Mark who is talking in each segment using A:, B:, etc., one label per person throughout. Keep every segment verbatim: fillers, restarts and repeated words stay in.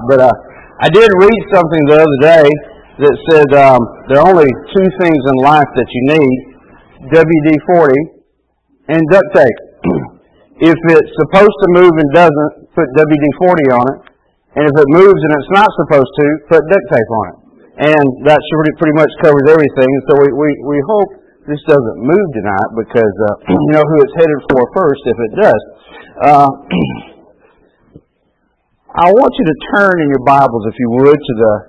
A: But uh, I did read something the other day that said um, there are only two things in life that you need, W D forty and duct tape. If it's supposed to move and doesn't, put W D forty on it. And if it moves and it's not supposed to, put duct tape on it. And that pretty, pretty much covers everything. So we, we, we hope this doesn't move tonight because uh, you know who it's headed for first if it does. Uh, I want you to turn in your Bibles, if you would, to the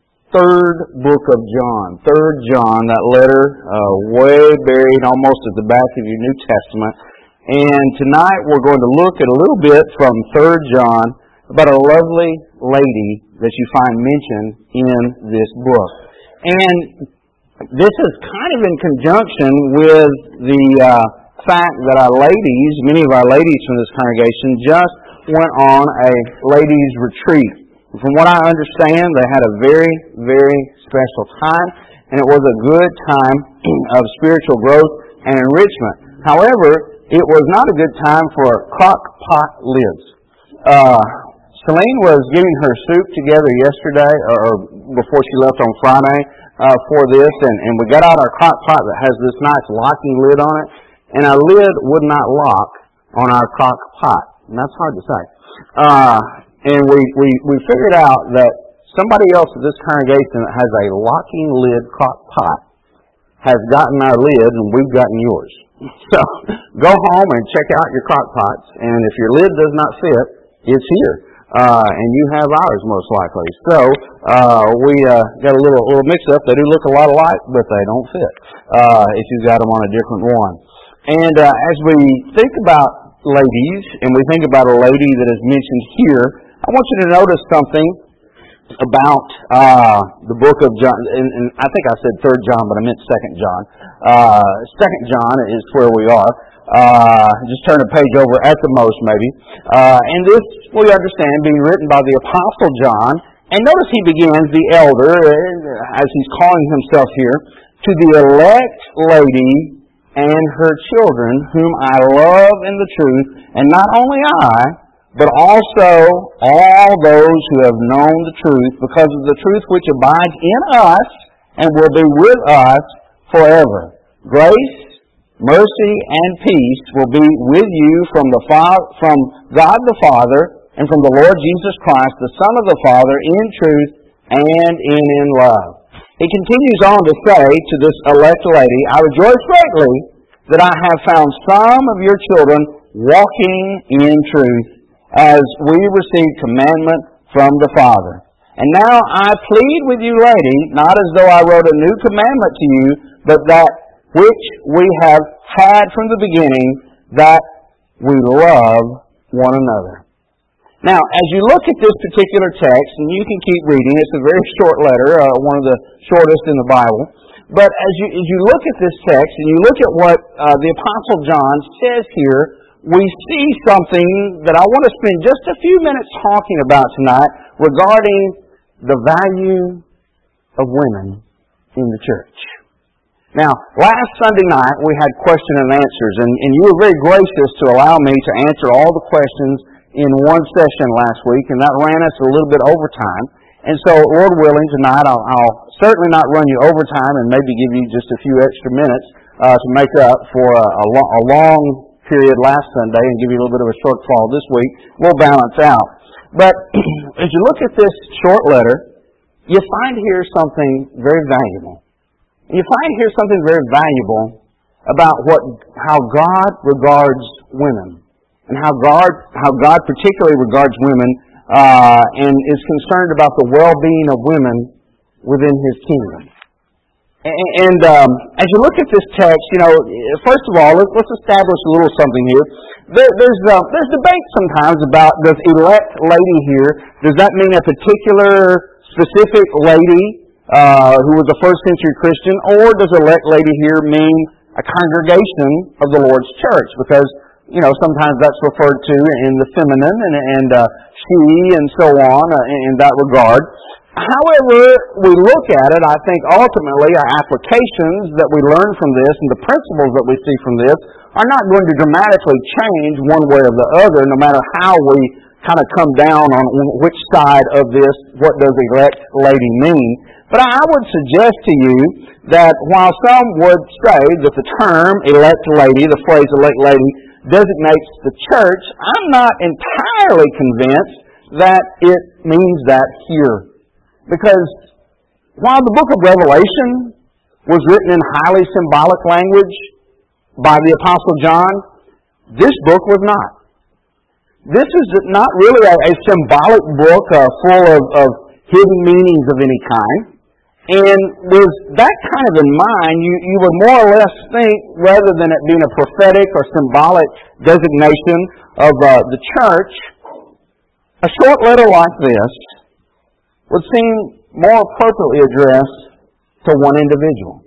A: third book of John. Third John, that letter uh, way buried almost at the back of your New Testament. And tonight we're going to look at a little bit from Third John about a lovely lady that you find mentioned in this book. And this is kind of in conjunction with the uh, fact that our ladies, many of our ladies from this congregation, just went on a ladies' retreat. From what I understand, they had a very, very special time, and it was a good time of spiritual growth and enrichment. However, it was not a good time for crock pot lids. Uh, Celine was getting her soup together yesterday, or before she left on Friday, uh, for this, and, and we got out our crock pot that has this nice locking lid on it, and our lid would not lock on our crock pot. And that's hard to say. Uh, and we, we, we figured out that somebody else at this congregation that has a locking lid crock pot has gotten our lid, and we've gotten yours. So, go home and check out your crock pots, and if your lid does not fit, it's here. Uh, and you have ours most likely. So, uh, we uh, got a little little mix-up. They do look a lot alike, but they don't fit uh, if you've got them on a different one. And uh, as we think about ladies, and we think about a lady that is mentioned here, I want you to notice something about uh, the book of John. And, and I think I said Third John, but I meant Second John. Uh, Second John is where we are. Uh, just turn a page over at the most, maybe. Uh, and this, we understand, being written by the Apostle John. And notice he begins, the elder, as he's calling himself here, to the elect lady and her children, whom I love in the truth, and not only I, but also all those who have known the truth, because of the truth which abides in us and will be with us forever. Grace, mercy, and peace will be with you from the Father, from God the Father, and from the Lord Jesus Christ, the Son of the Father, in truth and in, in love. He continues on to say to this elect lady, I rejoice greatly that I have found some of your children walking in truth, as we receive commandment from the Father. And now I plead with you, lady, not as though I wrote a new commandment to you, but that which we have had from the beginning, that we love one another. Now, as you look at this particular text, and you can keep reading, it's a very short letter, uh, one of the shortest in the Bible, but as you, as you look at this text, and you look at what uh, the Apostle John says here, we see something that I want to spend just a few minutes talking about tonight regarding the value of women in the church. Now, last Sunday night we had question and answers, and, and you were very gracious to allow me to answer all the questions in one session last week, and that ran us a little bit over time. And so, Lord willing, tonight I'll, I'll certainly not run you overtime and maybe give you just a few extra minutes uh, to make up for a, a, lo- a long period last Sunday and give you a little bit of a shortfall this week. We'll balance out. But as you look at this short letter, you find here something very valuable. You find here something very valuable about what how God regards women, and how God how God particularly regards women uh, and is concerned about the well-being of women within His kingdom. And um, as you look at this text, you know, first of all, let's, let's establish a little something here. There, there's uh, there's debate sometimes about, does elect lady here, does that mean a particular specific lady uh, who was a first century Christian, or does elect lady here mean a congregation of the Lord's church? Because, you know, sometimes that's referred to in the feminine and, and uh, she and so on uh, in that regard. However we look at it, I think ultimately our applications that we learn from this and the principles that we see from this are not going to dramatically change one way or the other, no matter how we kind of come down on which side of this, what does elect lady mean. But I would suggest to you that while some would say that the term elect lady, the phrase elect lady, designates the church, I'm not entirely convinced that it means that here. Because while the book of Revelation was written in highly symbolic language by the Apostle John, this book was not. This is not really a, a symbolic book uh, full of, of hidden meanings of any kind. And with that kind of in mind, you, you would more or less think, rather than it being a prophetic or symbolic designation of uh, the church, a short letter like this would seem more appropriately addressed to one individual.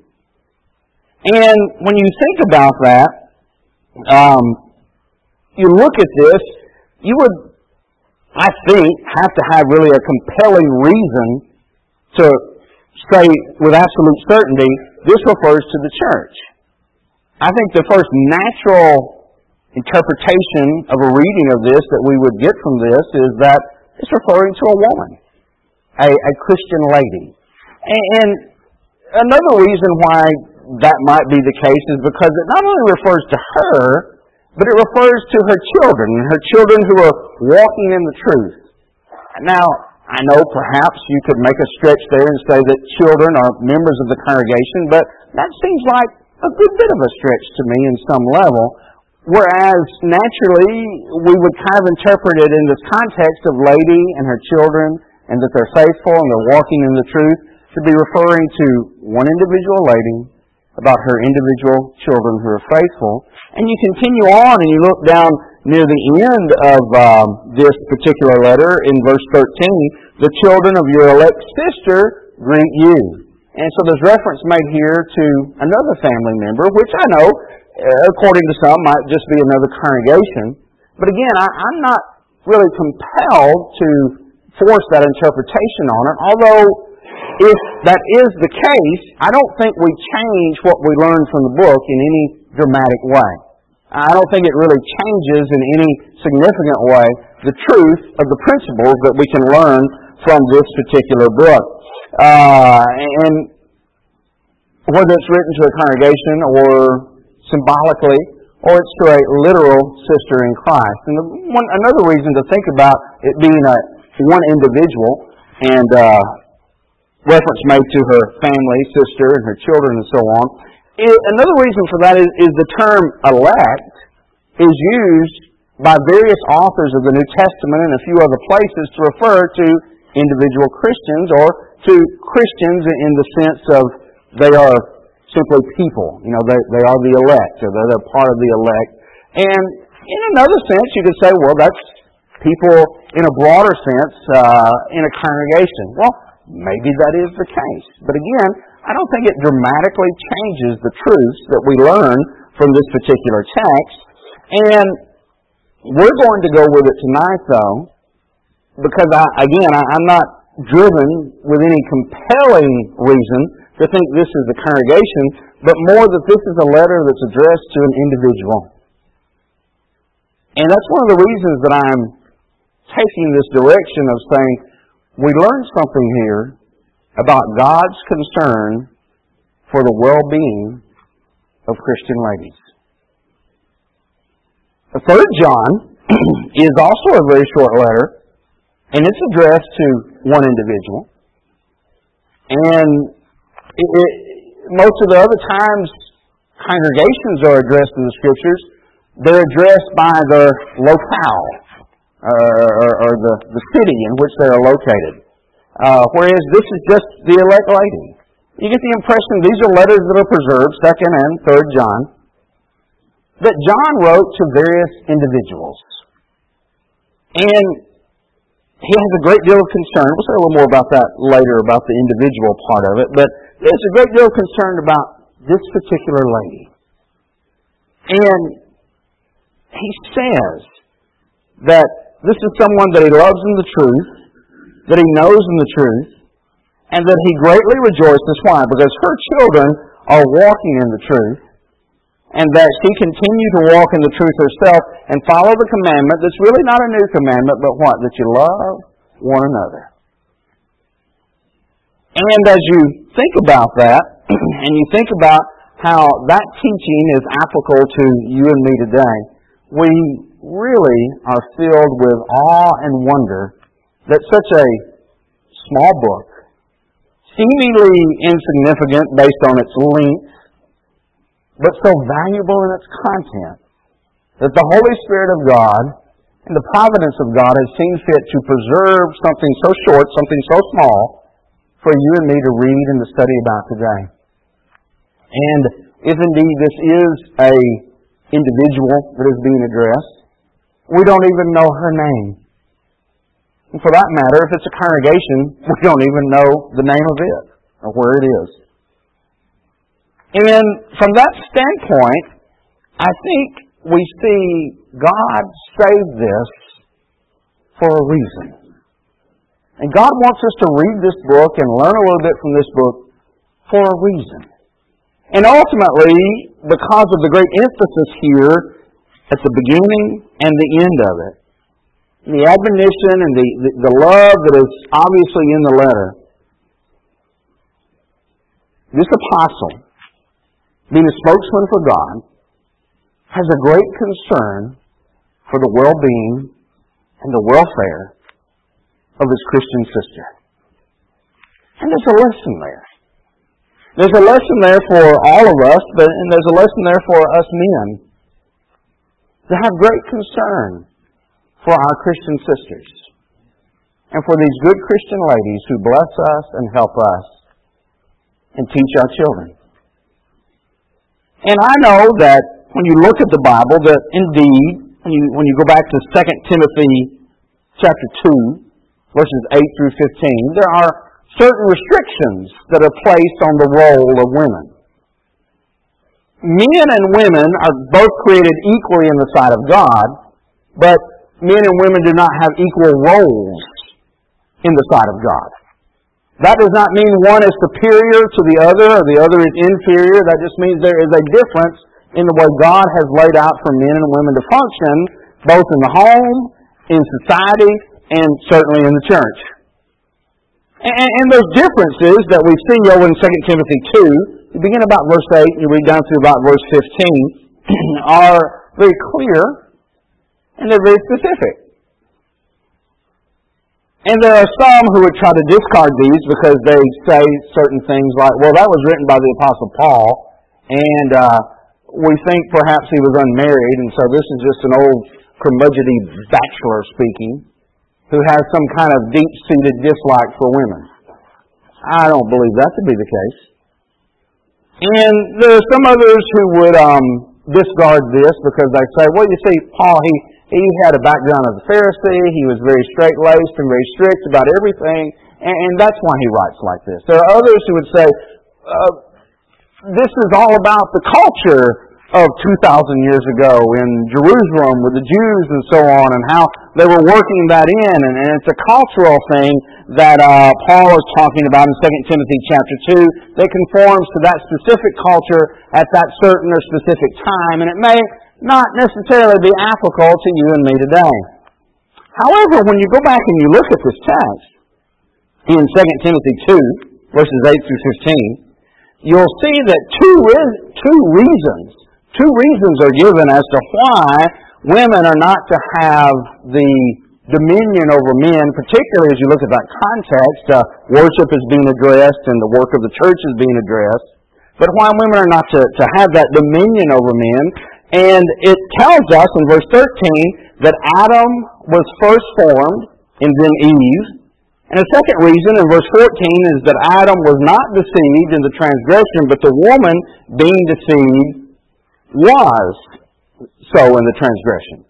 A: And when you think about that, um, you look at this, you would, I think, have to have really a compelling reason to say with absolute certainty, this refers to the church. I think the first natural interpretation of a reading of this that we would get from this is that it's referring to a woman, a, a Christian lady. And, and another reason why that might be the case is because it not only refers to her, but it refers to her children, her children who are walking in the truth. Now, I know perhaps you could make a stretch there and say that children are members of the congregation, but that seems like a good bit of a stretch to me in some level. Whereas, naturally, we would kind of interpret it in this context of lady and her children, and that they're faithful and they're walking in the truth, to be referring to one individual lady about her individual children who are faithful. And you continue on and you look down near the end of um, this particular letter in verse thirteen, the children of your elect sister greet you. And so there's reference made here to another family member, which I know, according to some, might just be another congregation. But again, I, I'm not really compelled to force that interpretation on it, although if that is the case, I don't think we change what we learn from the book in any dramatic way. I don't think it really changes in any significant way the truth of the principles that we can learn from this particular book. Uh, and whether it's written to a congregation or symbolically, or it's to a literal sister in Christ. And the, one, another reason to think about it being a one individual and uh, reference made to her family, sister, and her children, and so on. It, another reason for that is, is the term elect is used by various authors of the New Testament and a few other places to refer to individual Christians or to Christians in the sense of they are simply people. You know, they, they are the elect, or they're, they're part of the elect. And in another sense, you could say, well, that's people in a broader sense uh, in a congregation. Well, maybe that is the case. But again, I don't think it dramatically changes the truths that we learn from this particular text. And we're going to go with it tonight, though, because, I, again, I, I'm not driven with any compelling reason to think this is the congregation, but more that this is a letter that's addressed to an individual. And that's one of the reasons that I'm taking this direction of saying, we learn something here about God's concern for the well-being of Christian ladies. The third John is also a very short letter, and it's addressed to one individual. And it, it, most of the other times congregations are addressed in the Scriptures, they're addressed by their locale, or, or, or the, the city in which they are located. Uh, whereas this is just the elect lady. You get the impression these are letters that are preserved, second and third John, that John wrote to various individuals. And he has a great deal of concern. We'll say a little more about that later, about the individual part of it. But there's a great deal of concern about this particular lady. And he says that this is someone that he loves in the truth, that he knows in the truth, and that he greatly rejoices. Why? Because her children are walking in the truth. and that she continue to walk in the truth herself and follow the commandment that's really not a new commandment, but what? That you love one another. And as you think about that, and you think about how that teaching is applicable to you and me today, we really are filled with awe and wonder that such a small book, seemingly insignificant based on its length, but so valuable in its content, that the Holy Spirit of God and the providence of God has seen fit to preserve something so short, something so small, for you and me to read and to study about today. And if indeed this is a individual that is being addressed, we don't even know her name. And for that matter, if it's a congregation, we don't even know the name of it or where it is. And from that standpoint, I think we see God saved this for a reason. And God wants us to read this book and learn a little bit from this book for a reason. And ultimately, because of the great emphasis here at the beginning and the end of it, the admonition and the, the, the love that is obviously in the letter, this apostle, being a spokesman for God, has a great concern for the well-being and the welfare of his Christian sister. And there's a lesson there. There's a lesson there for all of us, but and there's a lesson there for us men to have great concern for our Christian sisters and for these good Christian ladies who bless us and help us and teach our children. And I know that when you look at the Bible, that indeed, when you when you go back to Second Timothy chapter two, verses eight through fifteen, there are certain restrictions that are placed on the role of women. Men and women are both created equally in the sight of God, but men and women do not have equal roles in the sight of God. That does not mean one is superior to the other or the other is inferior. That just means there is a difference in the way God has laid out for men and women to function, both in the home, in society, and certainly in the church. And, and those differences that we see over in Second Timothy two, you begin about verse eight and you read down through about verse fifteen, are very clear and they're very specific. And there are some who would try to discard these because they say certain things like, well, that was written by the Apostle Paul, and uh, we think perhaps he was unmarried, and so this is just an old curmudgeony bachelor speaking who has some kind of deep-seated dislike for women. I don't believe that to be the case. And there are some others who would um, discard this because they say, well, you see, Paul, he He had a background as a Pharisee. He was very straight-laced and very strict about everything, and, and that's why he writes like this. There are others who would say, uh, this is all about the culture of two thousand years ago in Jerusalem with the Jews and so on, and how they were working that in, and, and it's a cultural thing that uh, Paul is talking about in Second Timothy chapter two that conforms to that specific culture at that certain or specific time, and it may not necessarily be applicable to you and me today. However, when you go back and you look at this text in Second Timothy two, verses eight through fifteen, you'll see that two, two reasons, two reasons are given as to why women are not to have the dominion over men, particularly as you look at that context. Uh, worship is being addressed and the work of the church is being addressed. But why women are not to, to have that dominion over men. And it tells us in verse thirteen that Adam was first formed and then Eve. And a second reason in verse fourteen is that Adam was not deceived in the transgression, but the woman being deceived was so in the transgression.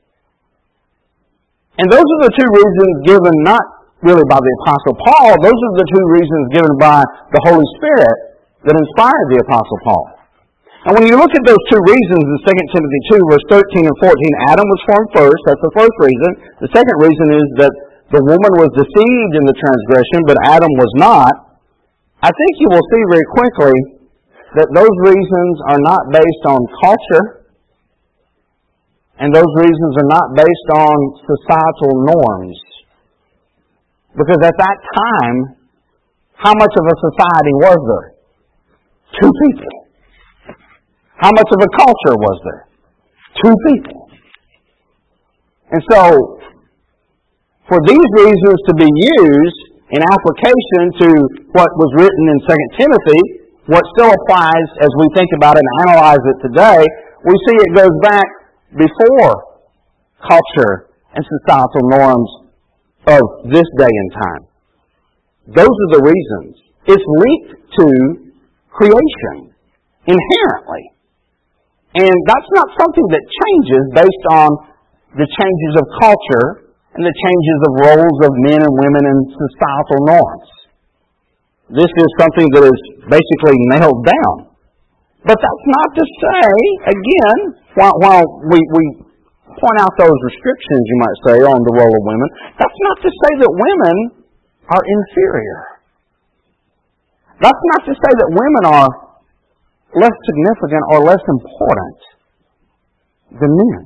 A: And those are the two reasons given not really by the Apostle Paul. Those are the two reasons given by the Holy Spirit that inspired the Apostle Paul. And when you look at those two reasons in Second Timothy two, verse thirteen and fourteen, Adam was formed first. That's the first reason. The second reason is that the woman was deceived in the transgression, but Adam was not. I think you will see very quickly that those reasons are not based on culture, and those reasons are not based on societal norms. Because at that time, how much of a society was there? Two people. How much of a culture was there? Two people. And so, for these reasons to be used in application to what was written in Second Timothy, what still applies as we think about it and analyze it today, we see it goes back before culture and societal norms of this day and time. Those are the reasons. It's linked to creation inherently. And that's not something that changes based on the changes of culture and the changes of roles of men and women and societal norms. This is something that is basically nailed down. But that's not to say, again, while, while we, we point out those restrictions, you might say, on the role of women, that's not to say that women are inferior. That's not to say that women are less significant or less important than men.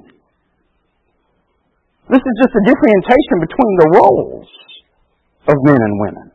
A: This is just a differentiation between the roles of men and women.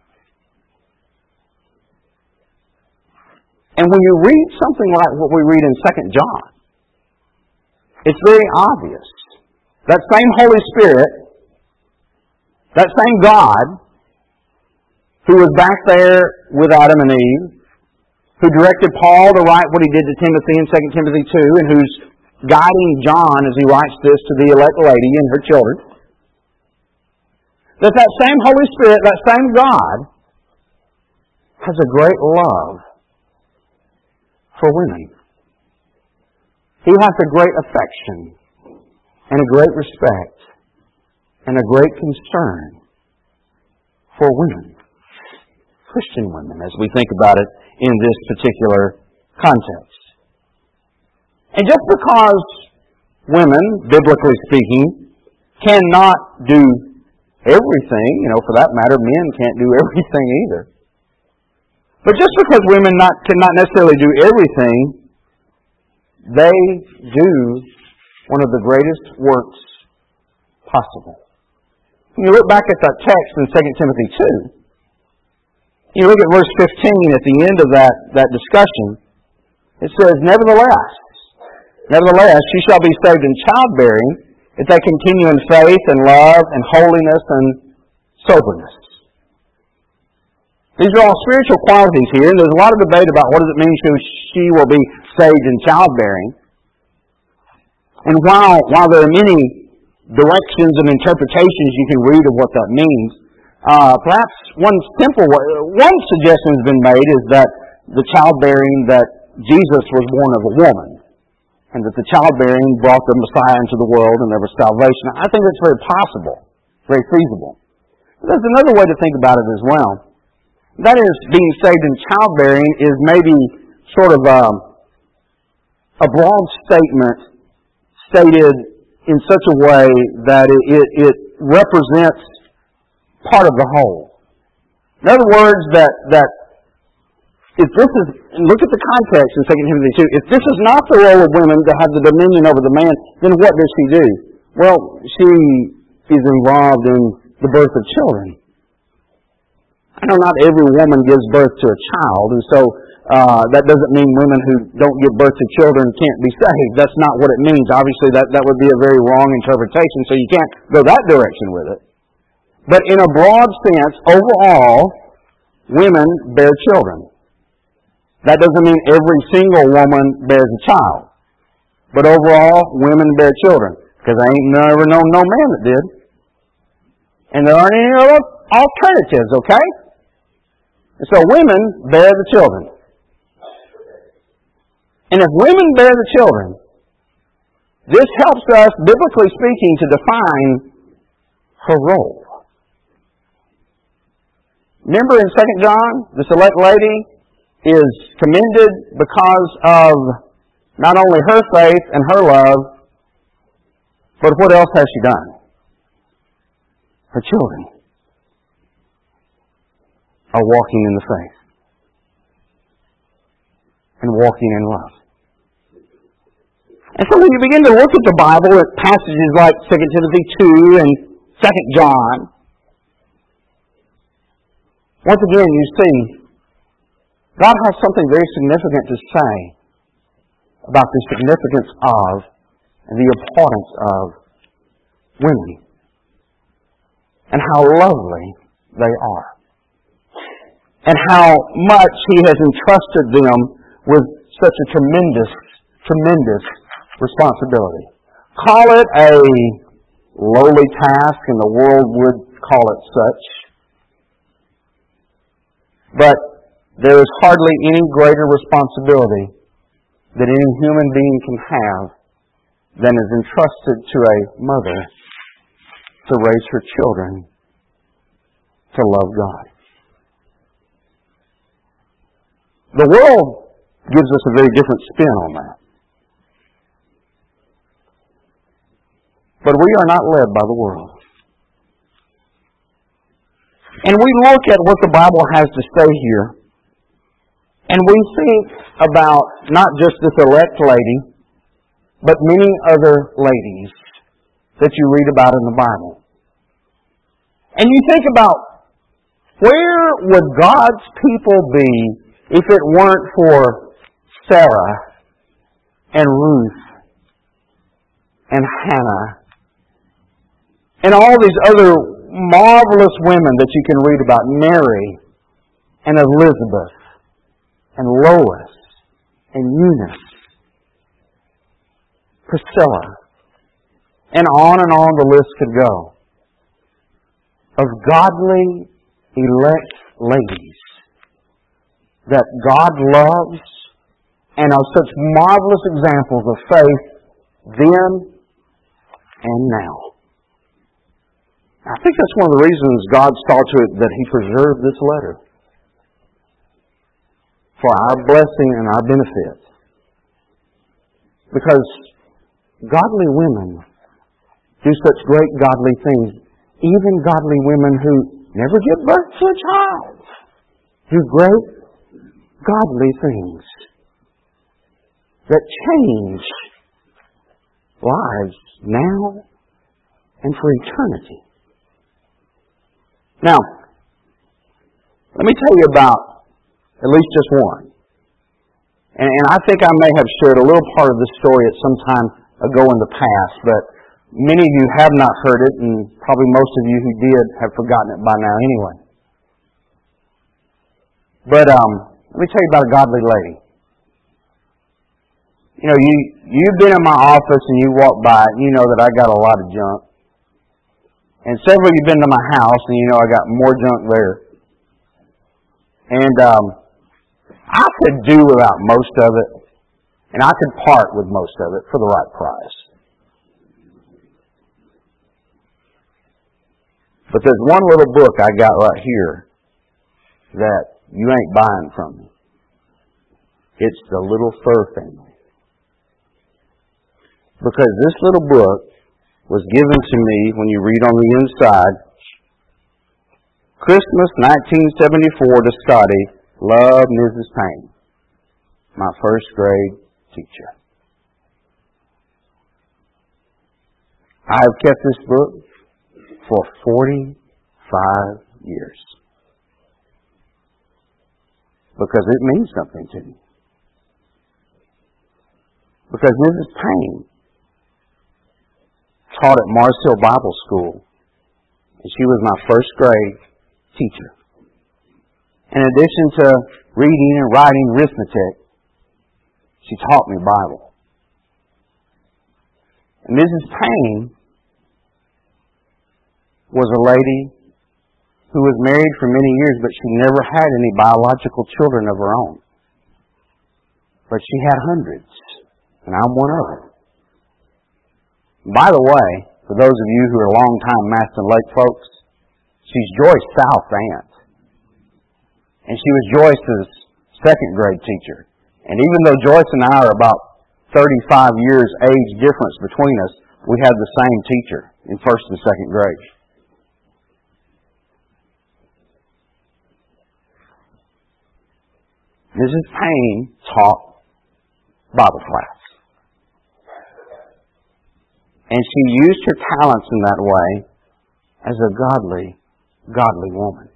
A: And when you read something like what we read in Second John, it's very obvious. That same Holy Spirit, that same God, who was back there with Adam and Eve, who directed Paul to write what he did to Timothy in Second Timothy two, and who's guiding John as he writes this to the elect lady and her children, that that same Holy Spirit, that same God, has a great love for women. He has a great affection and a great respect and a great concern for women, Christian women, as we think about it in this particular context. And just because women, biblically speaking, cannot do everything, you know, for that matter, men can't do everything either. But just because women not, cannot necessarily do everything, they do one of the greatest works possible. When you look back at that text in Second Timothy two, you look at verse fifteen at the end of that, that discussion, it says, Nevertheless, Nevertheless, she shall be saved in childbearing if they continue in faith and love and holiness and soberness. These are all spiritual qualities here, and there's a lot of debate about what does it mean she will be saved in childbearing. And while, while there are many directions and interpretations you can read of what that means, uh, perhaps one simple way, one suggestion has been made is that the childbearing that Jesus was born of a woman, and that the childbearing brought the Messiah into the world and there was salvation. I think that's very possible, very feasible. But there's another way to think about it as well. That is, being saved in childbearing is maybe sort of a, a broad statement stated in such a way that it, it, it represents part of the whole. In other words, that, that if this is, look at the context in Second Timothy two, if this is not the role of women to have the dominion over the man, then what does she do? Well, she is involved in the birth of children. I know not every woman gives birth to a child, and so uh, that doesn't mean women who don't give birth to children can't be saved. That's not what it means. Obviously, that, that would be a very wrong interpretation, so you can't go that direction with it. But in a broad sense, overall, women bear children. That doesn't mean every single woman bears a child. But overall, women bear children. Because I ain't never known no man that did. And there aren't any other alternatives, okay? And so women bear the children. And if women bear the children, this helps us, biblically speaking, to define her role. Remember in Second John, this elect lady is commended because of not only her faith and her love, but what else has she done? Her children are walking in the faith. and walking in love. And so when you begin to look at the Bible at passages like Second Timothy two and Second John, once again you see God has something very significant to say about the significance of and the importance of women and how lovely they are and how much He has entrusted them with such a tremendous, tremendous responsibility. Call it a lowly task, and the world would call it such. But there is hardly any greater responsibility that any human being can have than is entrusted to a mother to raise her children to love God. The world gives us a very different spin on that. But we are not led by the world. And we look at what the Bible has to say here, and we think about not just this elect lady, but many other ladies that you read about in the Bible. And you think about, where would God's people be if it weren't for Sarah and Ruth and Hannah and all these other marvelous women that you can read about, Mary and Elizabeth and Lois and Eunice, Priscilla, and on and on the list could go, of godly, elect ladies that God loves and are such marvelous examples of faith then and now. I think that's one of the reasons God saw to it that He preserved this letter for our blessing and our benefit. Because godly women do such great godly things. Even godly women who never give birth to a child do great godly things that change lives now and for eternity. Now, let me tell you about at least just one. And, and I think I may have shared a little part of this story at some time ago in the past, but many of you have not heard it, and probably most of you who did have forgotten it by now anyway. But um, let me tell you about a godly lady. You know, you, you've been in my office and you walk by and you know that I got a lot of junk. And several of you have been to my house and you know I got more junk there. And um, I could do without most of it, and I could part with most of it for the right price. But there's one little book I got right here that you ain't buying from me. It's the Little Fur Family. Because this little book was given to me, when you read on the inside, Christmas nineteen seventy-four to Scotty, love Missus Payne, my first grade teacher. I have kept this book for forty-five years. Because it means something to me. Because Missus Payne taught at Mars Hill Bible School, and she was my first grade teacher. In addition to reading and writing arithmetic, she taught me Bible. And Missus Payne was a lady who was married for many years, but she never had any biological children of her own. But she had hundreds, and I'm one of them. By the way, for those of you who are long-time Maston Lake folks, she's Joyce South's aunt. And she was Joyce's second grade teacher. And even though Joyce and I are about thirty-five years age difference between us, we had the same teacher in first and second grade. Missus Payne taught Bible class. And she used her talents in that way as a godly, godly woman.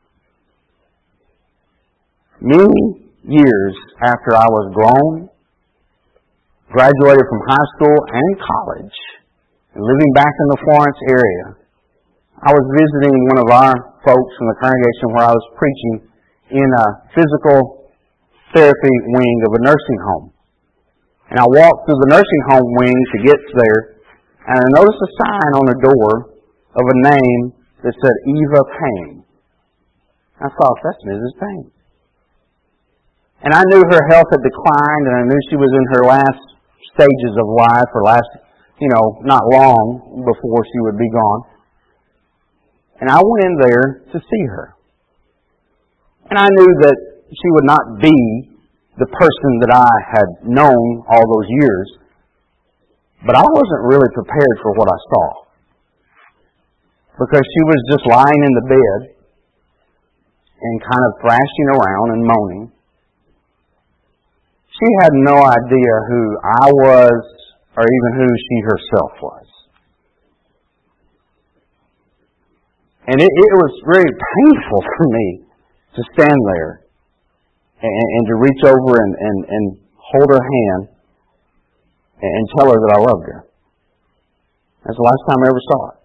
A: Many years after I was grown, graduated from high school and college, and living back in the Florence area, I was visiting one of our folks from the congregation where I was preaching in a physical therapy wing of a nursing home. And I walked through the nursing home wing to get there, and I noticed a sign on the door of a name that said Eva Payne. I thought, that's Missus Payne. And I knew her health had declined, and I knew she was in her last stages of life, or last, you know, not long before she would be gone. And I went in there to see her. And I knew that she would not be the person that I had known all those years, but I wasn't really prepared for what I saw. Because she was just lying in the bed and kind of thrashing around and moaning. She had no idea who I was or even who she herself was. And it, it was very painful for me to stand there and, and to reach over and, and, and hold her hand and tell her that I loved her. That's the last time I ever saw it.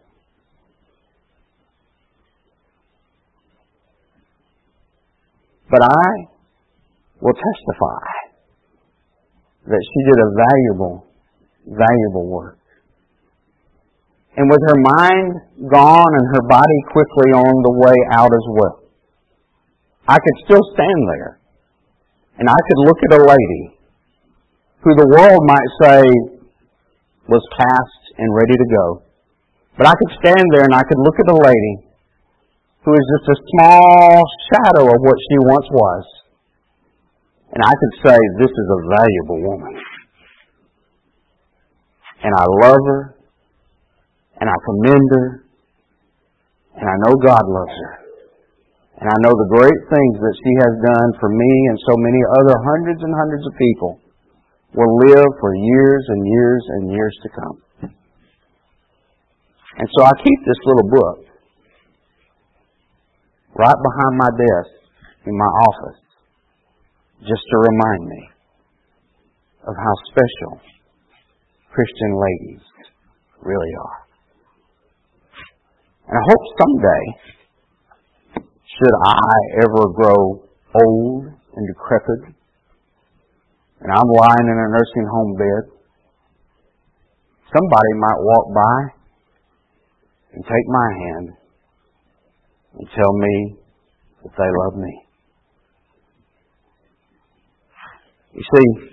A: But I will testify that she did a valuable, valuable work. And with her mind gone and her body quickly on the way out as well, I could still stand there and I could look at a lady who the world might say was past and ready to go. But I could stand there and I could look at a lady who is just a small shadow of what she once was. And I could say, this is a valuable woman. And I love her. And I commend her. And I know God loves her. And I know the great things that she has done for me and so many other hundreds and hundreds of people will live for years and years and years to come. And so I keep this little book right behind my desk in my office, just to remind me of how special Christian ladies really are. And I hope someday, should I ever grow old and decrepit, and I'm lying in a nursing home bed, somebody might walk by and take my hand and tell me that they love me. You see,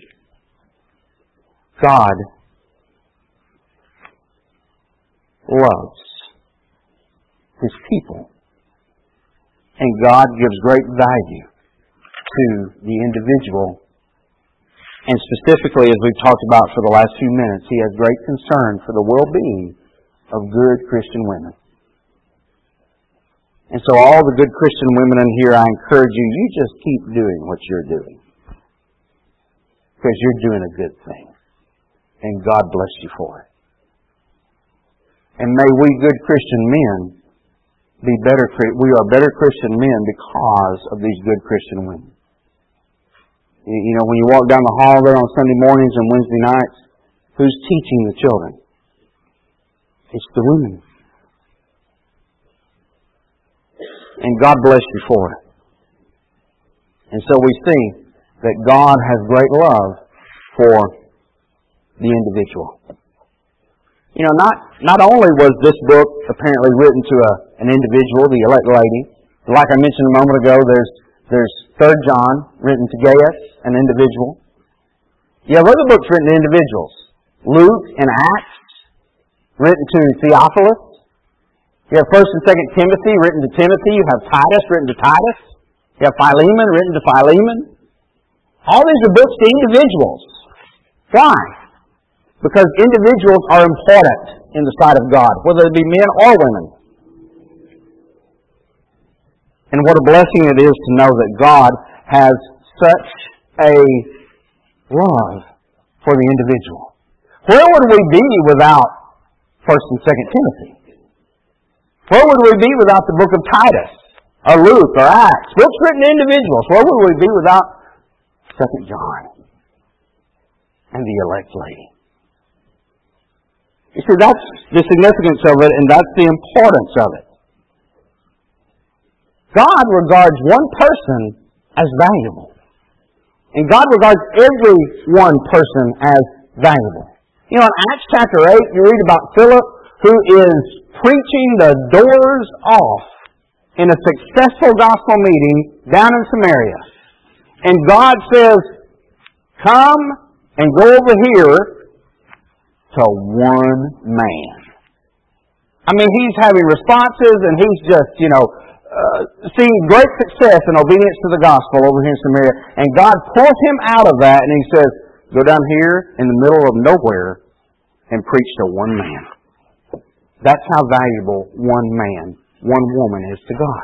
A: God loves His people. And God gives great value to the individual. And specifically, as we've talked about for the last few minutes, He has great concern for the well-being of good Christian women. And so all the good Christian women in here, I encourage you, you just keep doing what you're doing. Because you're doing a good thing. And God bless you for it. And may we good Christian men be better, we are better Christian men because of these good Christian women. You know, when you walk down the hall there on Sunday mornings and Wednesday nights, who's teaching the children? It's the women. And God bless you for it. And so we see that God has great love for the individual. You know, not not only was this book apparently written to a, an individual, the elect lady. Like I mentioned a moment ago, there's there's Third John written to Gaius, an individual. You have other books written to individuals. Luke and Acts, written to Theophilus. You have First and Second Timothy, written to Timothy. You have Titus, written to Titus. You have Philemon, written to Philemon. All these are books to individuals. Why? Because individuals are important in the sight of God, whether they be men or women. And what a blessing it is to know that God has such a love for the individual. Where would we be without First and Second Timothy? Where would we be without the book of Titus, or Luke, or Acts? Books written to individuals. Where would we be without Second John and the elect lady? You see, that's the significance of it, and that's the importance of it. God regards one person as valuable. And God regards every one person as valuable. You know, in Acts chapter eight, you read about Philip, who is preaching the doors off in a successful gospel meeting down in Samaria. And God says, come and go over here to one man. I mean, he's having responses and he's just, you know, uh, seeing great success and obedience to the gospel over here in Samaria. And God pulls him out of that and he says, go down here in the middle of nowhere and preach to one man. That's how valuable one man, one woman is to God.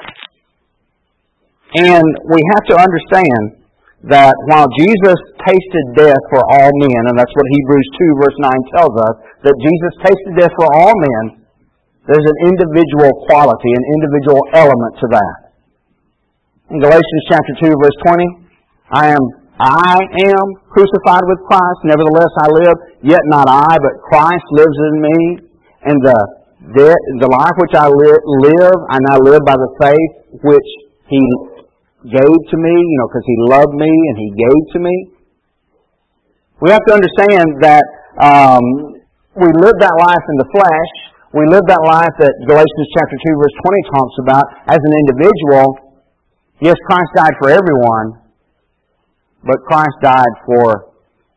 A: And we have to understand that while Jesus tasted death for all men, and that's what Hebrews two verse nine tells us, that Jesus tasted death for all men, there's an individual quality, an individual element to that. In Galatians chapter two verse twenty, I am I am crucified with Christ, nevertheless I live, yet not I, but Christ lives in me, and the the, the life which I live, live, I now live by the faith which He gave to me, you know, because He loved me and He gave to me. We have to understand that um, we live that life in the flesh. We live that life that Galatians chapter two verse twenty talks about as an individual. Yes, Christ died for everyone, but Christ died for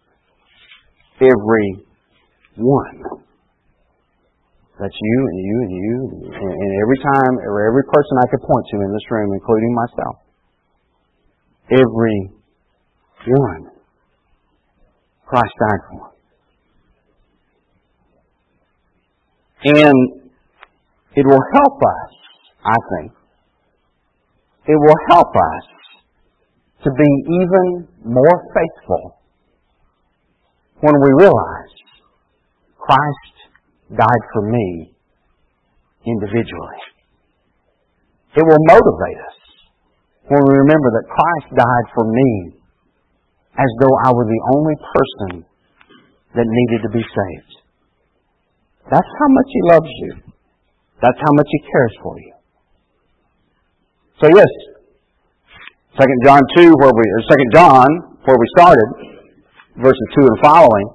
A: every one. That's you and you and you and every time, or every person I could point to in this room, including myself. Every one. Christ died for. And it will help us, I think, it will help us to be even more faithful when we realize Christ died for me individually. It will motivate us when we remember that Christ died for me as though I were the only person that needed to be saved. That's how much He loves you. That's how much He cares for you. So yes, Second John two, where we or Second John, where we started, verses two and following,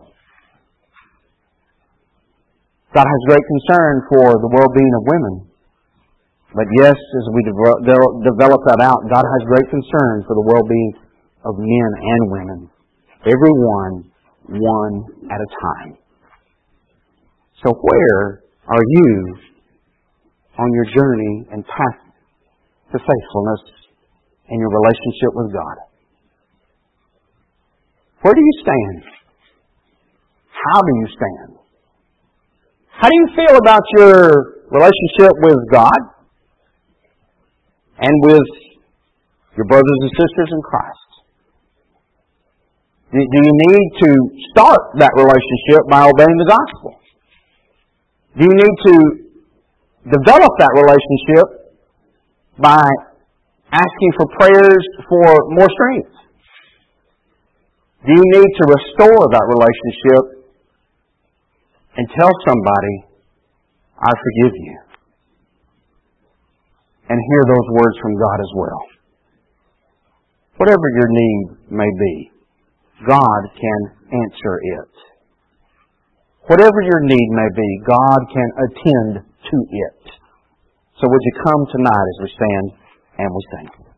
A: God has great concern for the well-being of women. But yes, as we develop that out, God has great concern for the well-being of men and women. Everyone, one at a time. So where are you on your journey and path to faithfulness in your relationship with God? Where do you stand? How do you stand? How do you feel about your relationship with God and with your brothers and sisters in Christ? Do you need to start that relationship by obeying the gospel? Do you need to develop that relationship by asking for prayers for more strength? Do you need to restore that relationship and tell somebody, I forgive you? And hear those words from God as well. Whatever your need may be, God can answer it. Whatever your need may be, God can attend to it. So would you come tonight as we stand and we sing?